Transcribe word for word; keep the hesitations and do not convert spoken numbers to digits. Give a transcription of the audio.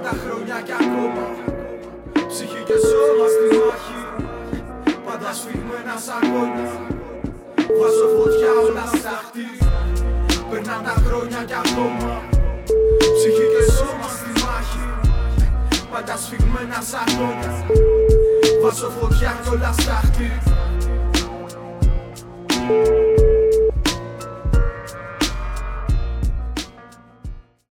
τα χρόνια κι ακόμα ψυχή και σώμα στη μάχη, πάντα σφιγμένα σαν γόνια. Βάζω φωτιά όλα στα χτί, περνά τα χρόνια κι ακόμα ψυχή και σώμα στη μάχη, πάντα σφιγμένα σαν γόνια. Βάζω φωτιά κι όλα στα χτί.